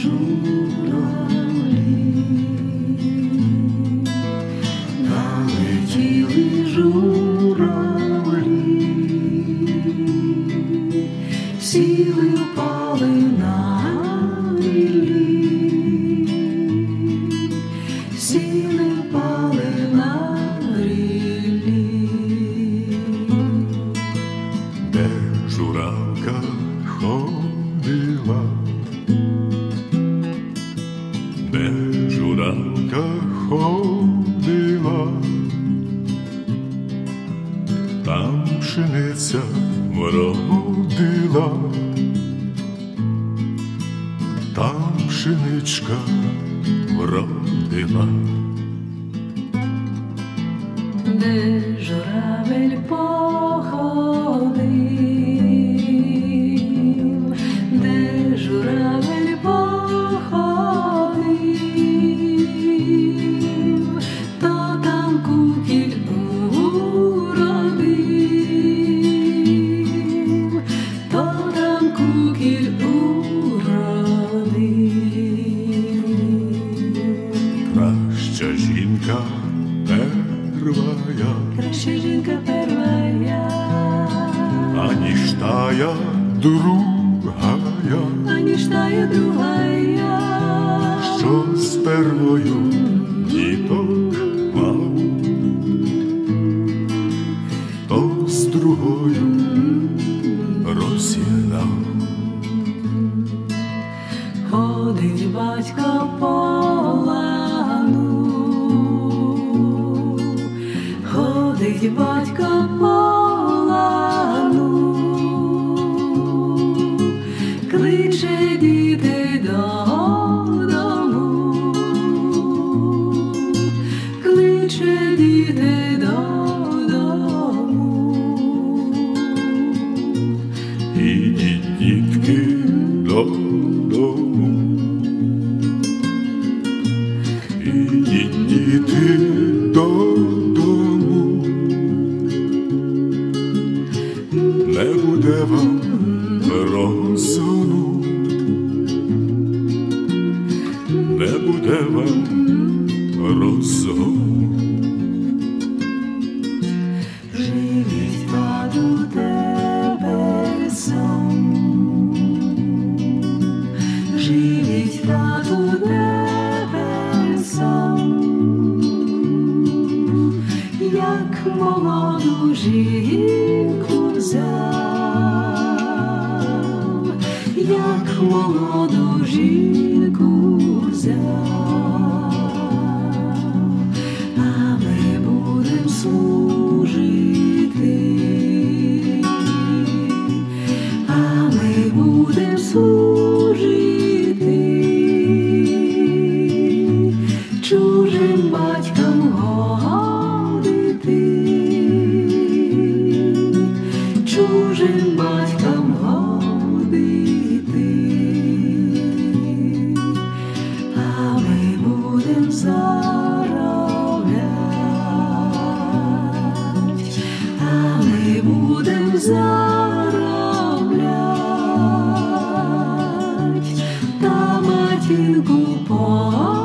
журавлі, налетіли журавлі, сіли, впали на ріллі, сіли, впали на ріллі. Де журавка ходила, де журавка ходила, там пшениця вродила, там пшеничка вродила. Де журавель походив, де журавель походив, то там кукіль уродив, то там кукіль уродив. Краща жінка первая, Краща жінка первая, аніж тая другая, аніж тая другая, що з первою діток мав, то з другою роз'єднав. ходить батько по лану, ходить батько по лану, кличе дітей додому, кличе дітей додому. Ідіть, дітки, додому, ідіть, діти, додому, не буде вам розгону, не буде вам розгону. Живіть, тату, тепер сам, живіть, тату, тепер сам, як молоду жінку взяв, як молоду жінку взяв, а ми будем служити, а ми будем служити, чужим батькам годити, чужим батькам годити, а ми будем зароблять, а ми будем зароблять, та матінку